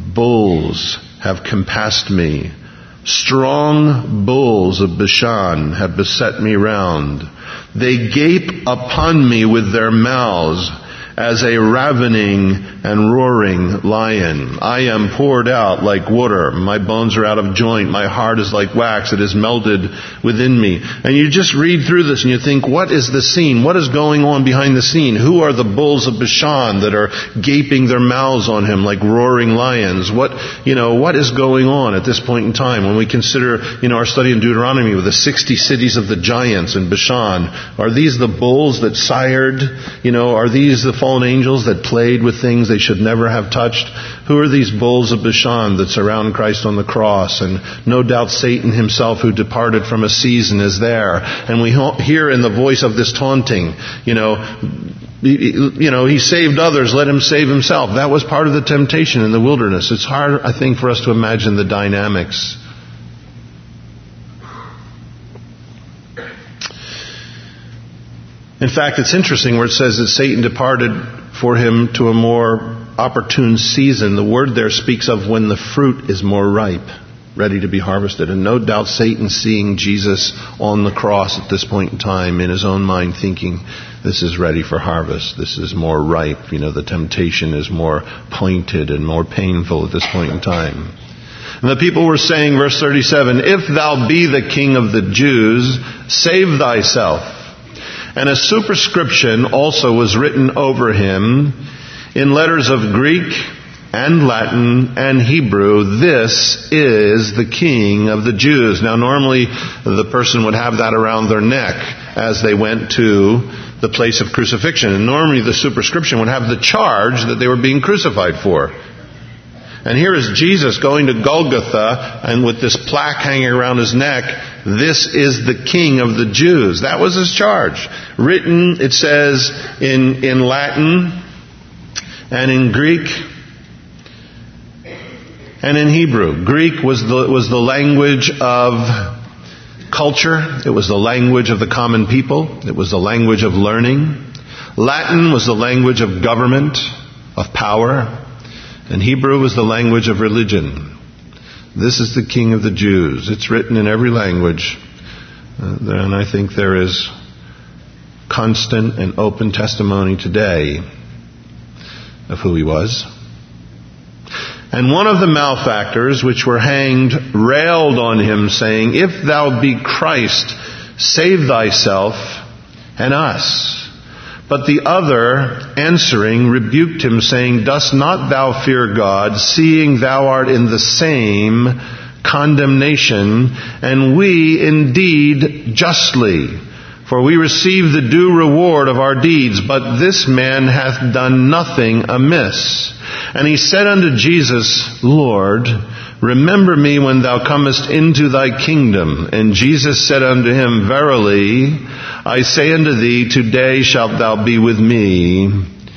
bulls have compassed me. Strong bulls of Bashan have beset me round. They gape upon me with their mouths as a ravening and roaring lion. I am poured out like water. My bones are out of joint. My heart is like wax. It is melted within me. And you just read through this and you think, what is the scene? What is going on behind the scene? Who are the bulls of Bashan that are gaping their mouths on him like roaring lions? What is going on at this point in time when we consider, our study in Deuteronomy with the 60 cities of the giants in Bashan? Are these the bulls that sired? Are these the fallen angels that played with things they should never have touched? Who are these bulls of Bashan that surround Christ on the cross? And no doubt Satan himself, who departed from a season, is there. And we hear in the voice of this taunting, he saved others, let him save himself. That was part of the temptation in the wilderness. It's hard, I think, for us to imagine the dynamics. In fact, it's interesting where it says that Satan departed for him to a more opportune season. The word there speaks of when the fruit is more ripe, ready to be harvested. And no doubt Satan, seeing Jesus on the cross at this point in time, in his own mind thinking, this is ready for harvest. This is more ripe. The temptation is more pointed and more painful at this point in time. And the people were saying, verse 37, If thou be the King of the Jews, save thyself. And a superscription also was written over him in letters of Greek and Latin and Hebrew. This is the King of the Jews. Now normally the person would have that around their neck as they went to the place of crucifixion. And normally the superscription would have the charge that they were being crucified for. And here is Jesus going to Golgotha and with this plaque hanging around his neck, this is the King of the Jews. That was his charge. Written, it says, in Latin and in Greek and in Hebrew. Greek was the language of culture. It was the language of the common people. It was the language of learning. Latin was the language of government, of power. And Hebrew was the language of religion. This is the King of the Jews. It's written in every language. And I think there is constant and open testimony today of who he was. And one of the malefactors which were hanged railed on him, saying, If thou be Christ, save thyself and us. But the other, answering, rebuked him, saying, Dost not thou fear God, seeing thou art in the same condemnation, and we indeed justly? For we receive the due reward of our deeds, but this man hath done nothing amiss. And he said unto Jesus, Lord, remember me when thou comest into thy kingdom. And Jesus said unto him, Verily, I say unto thee, today shalt thou be with me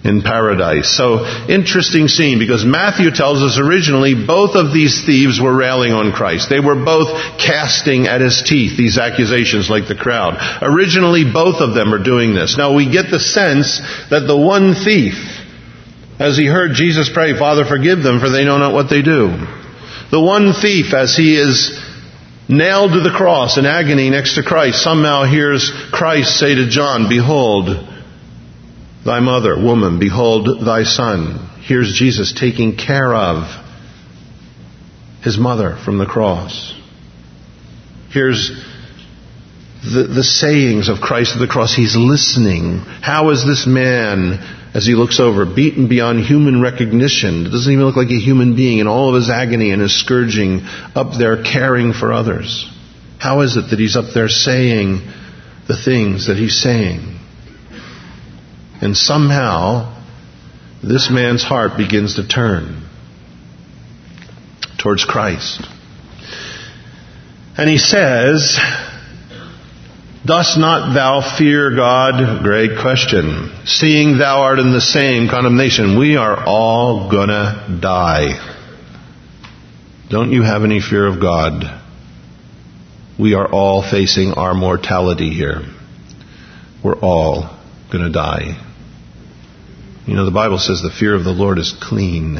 in paradise. So, interesting scene, because Matthew tells us originally both of these thieves were railing on Christ. They were both casting at his teeth these accusations like the crowd. Originally, both of them are doing this. Now, we get the sense that the one thief, as he heard Jesus pray, "Father, forgive them, for they know not what they do." The one thief, as he is nailed to the cross in agony next to Christ, somehow hears Christ say to John, "Behold thy mother, woman, behold thy son." Here's Jesus taking care of his mother from the cross. Here's the sayings of Christ at the cross. He's listening. How is this man, as he looks over, beaten beyond human recognition? It doesn't even look like a human being in all of his agony and his scourging, up there caring for others. How is it that he's up there saying the things that he's saying? And somehow, this man's heart begins to turn towards Christ. And he says, "Dost not thou fear God?" Great question. "Seeing thou art in the same condemnation." We are all gonna die. Don't you have any fear of God? We are all facing our mortality here. We're all gonna die. You know, the Bible says the fear of the Lord is clean.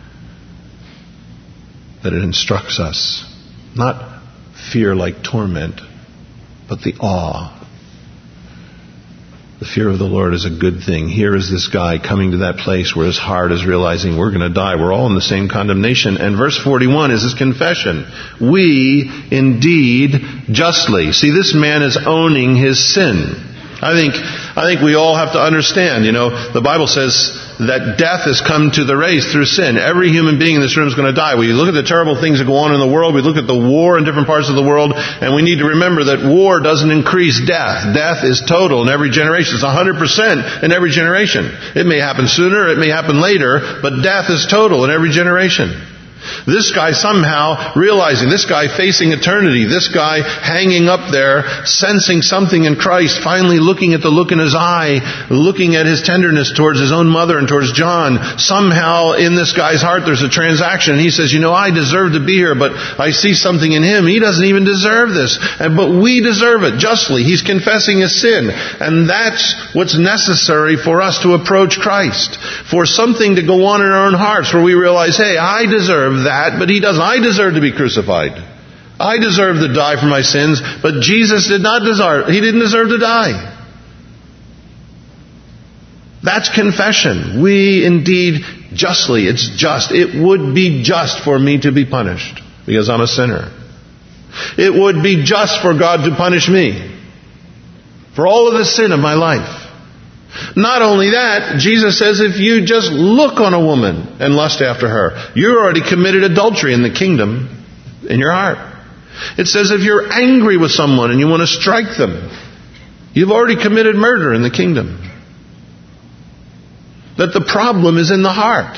That it instructs us. Not fear like torment, but the awe. The fear of the Lord is a good thing. Here is this guy coming to that place where his heart is realizing we're going to die. We're all in the same condemnation. And verse 41 is his confession. We indeed justly. See, this man is owning his sin. I think we all have to understand, the Bible says that death has come to the race through sin. Every human being in this room is going to die. We look at the terrible things that go on in the world. We look at the war in different parts of the world, and we need to remember that war doesn't increase death. Death is total in every generation. It's 100% in every generation. It may happen sooner, it may happen later, but death is total in every generation. This guy somehow realizing, this guy facing eternity, this guy hanging up there, sensing something in Christ, finally looking at the look in his eye, looking at his tenderness towards his own mother and towards John. Somehow in this guy's heart there's a transaction. He says, I deserve to be here, but I see something in him. He doesn't even deserve this. But we deserve it justly. He's confessing his sin. And that's what's necessary for us to approach Christ. For something to go on in our own hearts where we realize, hey, I deserve that, but he doesn't. I deserve to be crucified. I deserve to die for my sins, but Jesus did not deserve. He didn't deserve to die. That's confession. We indeed justly, it's just. It would be just for me to be punished because I'm a sinner. It would be just for God to punish me for all of the sin of my life. Not only that, Jesus says if you just look on a woman and lust after her, you're already committed adultery in the kingdom in your heart. It says if you're angry with someone and you want to strike them, you've already committed murder in the kingdom. That the problem is in the heart.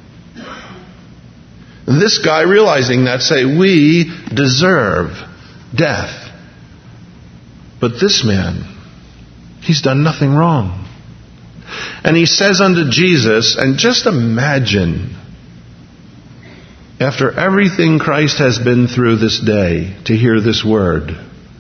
This guy realizing that say, we deserve death. But this man, he's done nothing wrong. And he says unto Jesus, and just imagine, after everything Christ has been through this day, to hear this word,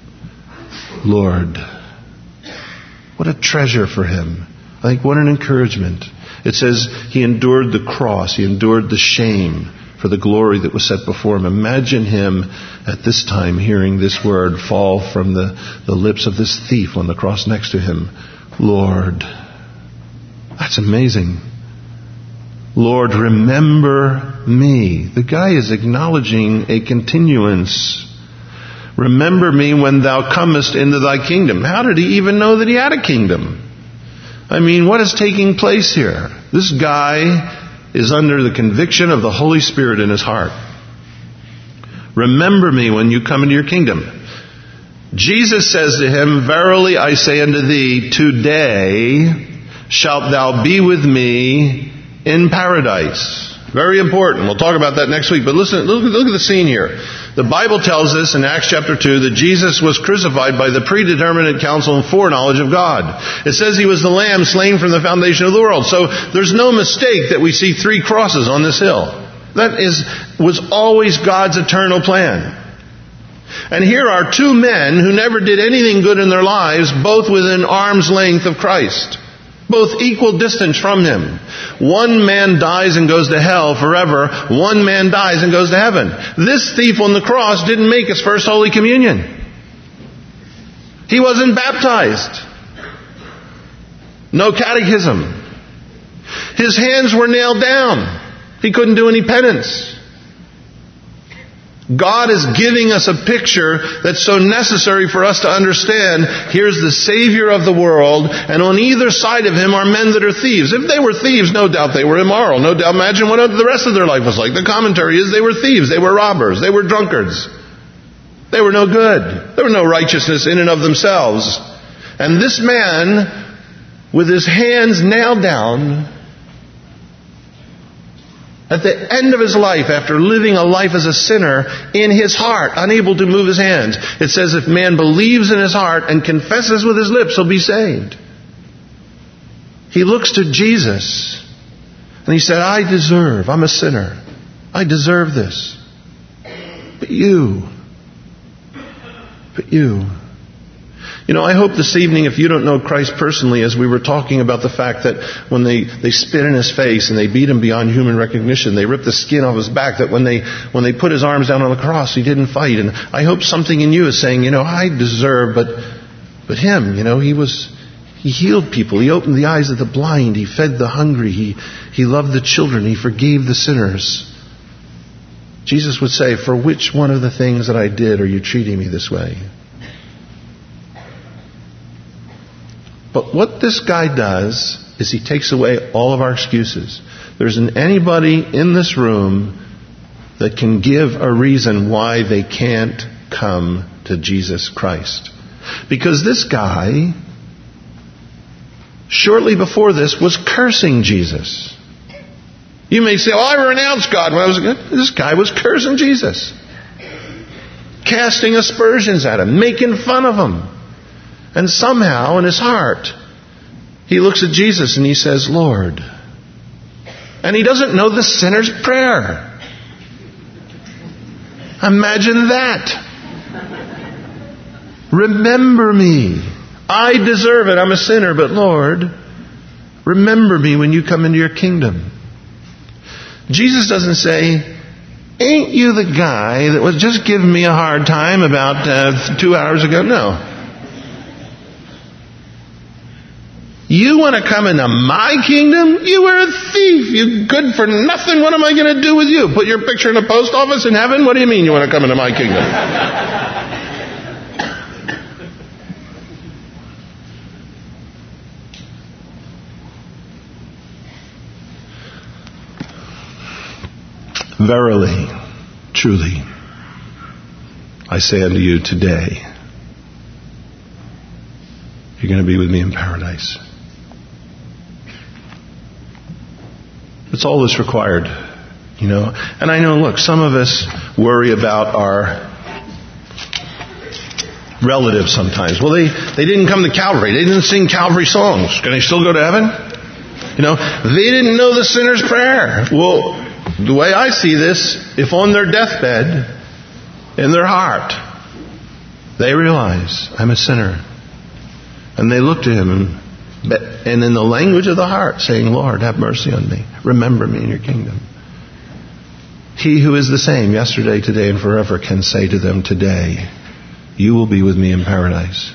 Lord. What a treasure for him. I think what an encouragement. It says he endured the cross, he endured the shame for the glory that was set before him. Imagine him at this time hearing this word fall from the lips of this thief on the cross next to him. Lord. That's amazing. Lord, remember me. The guy is acknowledging a continuance. Remember me when thou comest into thy kingdom. How did he even know that he had a kingdom? I mean, what is taking place here? This guy is under the conviction of the Holy Spirit in his heart. Remember me when you come into your kingdom. Jesus says to him, verily I say unto thee, today shalt thou be with me in paradise. Very important. We'll talk about that next week. But listen, look at the scene here. The Bible tells us in Acts chapter 2 that Jesus was crucified by the predeterminate counsel and foreknowledge of God. It says he was the Lamb slain from the foundation of the world. So there's no mistake that we see 3 crosses on this hill. That was always God's eternal plan. And here are 2 men who never did anything good in their lives, both within arm's length of Christ. Both equal distance from Him. One man dies and goes to hell forever. One man dies and goes to heaven. This thief on the cross didn't make his first Holy Communion. He wasn't baptized. No catechism. His hands were nailed down. He couldn't do any penance. God is giving us a picture that's so necessary for us to understand. Here's the Savior of the world, and on either side of Him are men that are thieves. If they were thieves, no doubt they were immoral. No doubt, imagine what the rest of their life was like. The commentary is they were thieves, they were robbers, they were drunkards. They were no good. There was no righteousness in and of themselves. And this man, with his hands nailed down, at the end of his life, after living a life as a sinner, in his heart, unable to move his hands, it says if man believes in his heart and confesses with his lips, he'll be saved. He looks to Jesus and he said, I'm a sinner. I deserve this. But you. I hope this evening, if you don't know Christ personally, as we were talking about the fact that when they spit in His face and they beat Him beyond human recognition, they ripped the skin off His back, that when they put His arms down on the cross, He didn't fight. And I hope something in you is saying, I deserve, but Him, He healed people. He opened the eyes of the blind. He fed the hungry. He loved the children. He forgave the sinners. Jesus would say, for which one of the things that I did are you treating me this way? But what this guy does is he takes away all of our excuses. There isn't anybody in this room that can give a reason why they can't come to Jesus Christ. Because this guy, shortly before this, was cursing Jesus. You may say, I renounced God when I was a kid. This guy was cursing Jesus. Casting aspersions at Him, making fun of Him. And somehow in his heart, he looks at Jesus and he says, Lord. And he doesn't know the sinner's prayer. Imagine that. Remember me. I deserve it. I'm a sinner. But Lord, remember me when you come into your kingdom. Jesus doesn't say, ain't you the guy that was just giving me a hard time about 2 hours ago? No. You want to come into my kingdom? You were a thief. You good for nothing. What am I going to do with you? Put your picture in a post office in heaven? What do you mean you want to come into my kingdom? Verily, truly, I say unto you today, you're going to be with me in paradise. That's all that's required, And I know, look, some of us worry about our relatives sometimes. Well, they didn't come to Calvary. They didn't sing Calvary songs. Can they still go to heaven? They didn't know the sinner's prayer. Well, the way I see this, if on their deathbed, in their heart, they realize, I'm a sinner. And they look to Him and in the language of the heart saying, Lord, have mercy on me. Remember me in your kingdom. He who is the same yesterday, today, and forever can say to them today, you will be with me in paradise.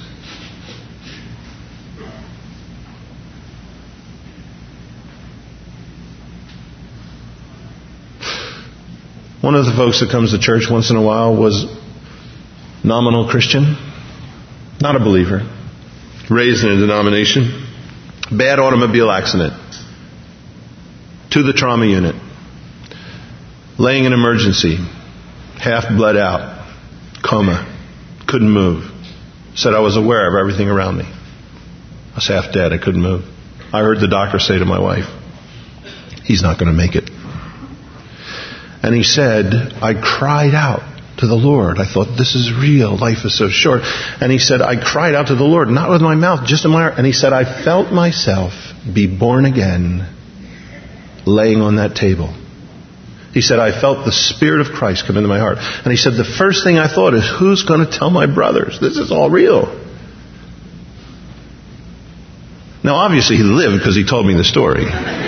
One of the folks that comes to church once in a while was nominal Christian, not a believer, raised in a denomination, bad automobile accident, to the trauma unit, laying in emergency, half bled out, coma, couldn't move. Said I was aware of everything around me. I was half dead, I couldn't move. I heard the doctor say to my wife, he's not going to make it. And he said, I cried out to the Lord. I thought, this is real. Life is so short. And he said, I cried out to the Lord, not with my mouth, just in my heart. And he said, I felt myself be born again laying on that table. He said, I felt the Spirit of Christ come into my heart. And he said, the first thing I thought is, who's going to tell my brothers? This is all real. Now, obviously, he lived because he told me the story.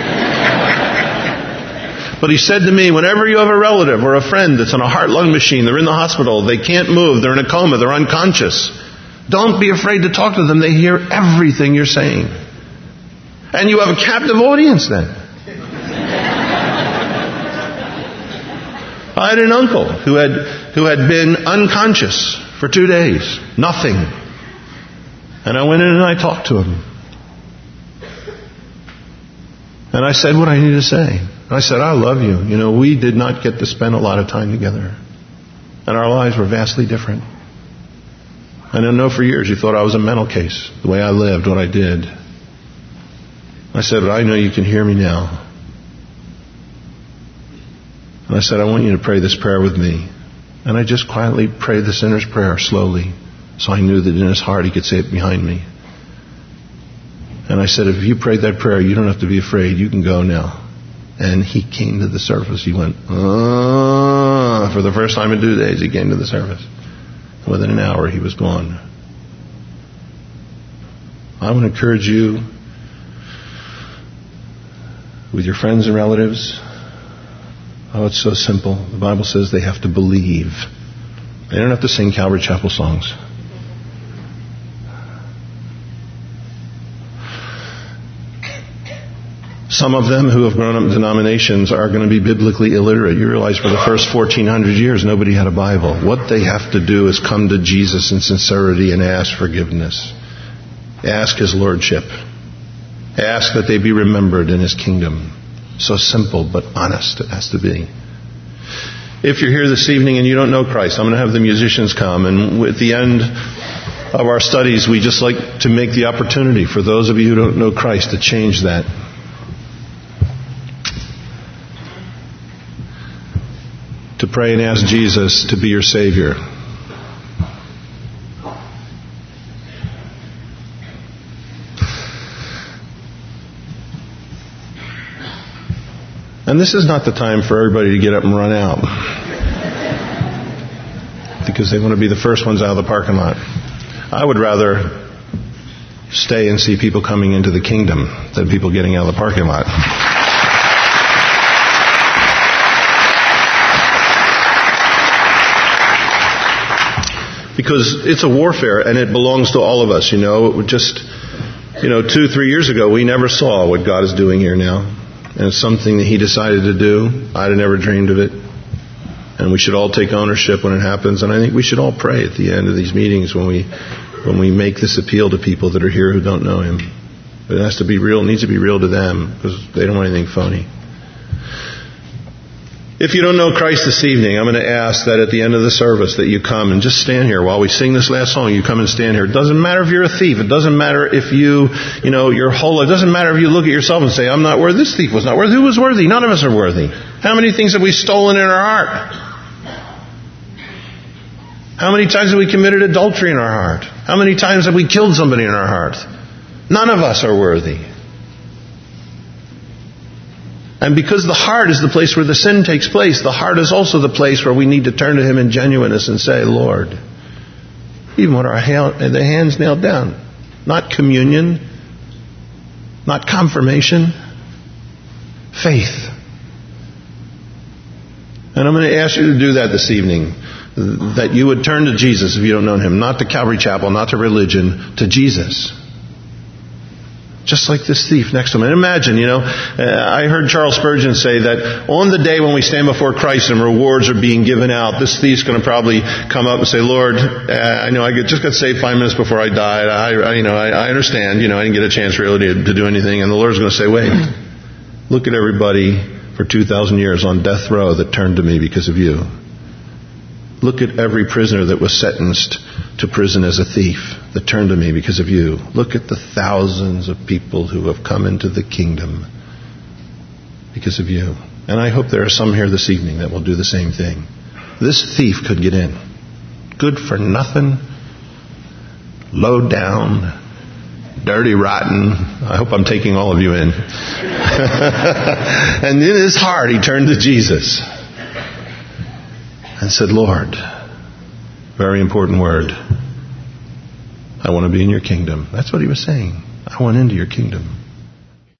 But he said to me, whenever you have a relative or a friend that's on a heart-lung machine, they're in the hospital, they can't move, they're in a coma, they're unconscious, don't be afraid to talk to them. They hear everything you're saying. And you have a captive audience then. I had an uncle who had been unconscious for 2 days. Nothing. And I went in and I talked to him. And I said what I needed to say. I said, I love you. You know, we did not get to spend a lot of time together. And our lives were vastly different. And I know for years you thought I was a mental case, the way I lived, what I did. I said, but I know you can hear me now. And I said, I want you to pray this prayer with me. And I just quietly prayed the sinner's prayer slowly. So I knew that in his heart he could say it behind me. And I said, if you prayed that prayer, you don't have to be afraid. You can go now. And he came to the surface. He went, for the first time in 2 days, he came to the surface. And within an hour, he was gone. I want to encourage you, with your friends and relatives. Oh, it's so simple. The Bible says they have to believe. They don't have to sing Calvary Chapel songs. Some of them who have grown up in denominations are going to be biblically illiterate. You realize for the first 1,400 years, nobody had a Bible. What they have to do is come to Jesus in sincerity and ask forgiveness. Ask His Lordship. Ask that they be remembered in His kingdom. So simple, but honest it has to be. If you're here this evening and you don't know Christ, I'm going to have the musicians come. And at the end of our studies, we just like to make the opportunity for those of you who don't know Christ to change that. To pray and ask Jesus to be your Savior. And this is not the time for everybody to get up and run out. Because they want to be the first ones out of the parking lot. I would rather stay and see people coming into the kingdom than people getting out of the parking lot. Because it's a warfare and it belongs to all of us, you know. It would just, 2-3 years ago, we never saw what God is doing here now. And it's something that He decided to do. I'd have never dreamed of it. And we should all take ownership when it happens. And I think we should all pray at the end of these meetings when we make this appeal to people that are here who don't know Him. But it has to be real. It needs to be real to them because they don't want anything phony. If you don't know Christ this evening, I'm going to ask that at the end of the service that you come and just stand here while we sing this last song. You come and stand here. It doesn't matter if you're a thief. It doesn't matter if you're whole. It doesn't matter if you look at yourself and say, I'm not worthy. This thief was not worthy. Who was worthy? None of us are worthy. How many things have we stolen in our heart? How many times have we committed adultery in our heart? How many times have we killed somebody in our heart? None of us are worthy. And because the heart is the place where the sin takes place, the heart is also the place where we need to turn to Him in genuineness and say, Lord, even with the hands nailed down, not communion, not confirmation, faith. And I'm going to ask you to do that this evening, that you would turn to Jesus if you don't know Him, not to Calvary Chapel, not to religion, to Jesus. Just like this thief next to him. And imagine, I heard Charles Spurgeon say that on the day when we stand before Christ and rewards are being given out, this thief's going to probably come up and say, Lord, I know I just got saved 5 minutes before I died. I understand, I didn't get a chance really to do anything. And the Lord's going to say, wait, look at everybody for 2,000 years on death row that turned to me because of you. Look at every prisoner that was sentenced to prison as a thief that turned to me because of you. Look at the thousands of people who have come into the kingdom because of you. And I hope there are some here this evening that will do the same thing. this thief could get in. Good for nothing, low down, dirty, rotten. I hope I'm taking all of you in. And in his heart, he turned to Jesus and said, Lord, very important word, I want to be in your kingdom. That's what he was saying. I want into your kingdom.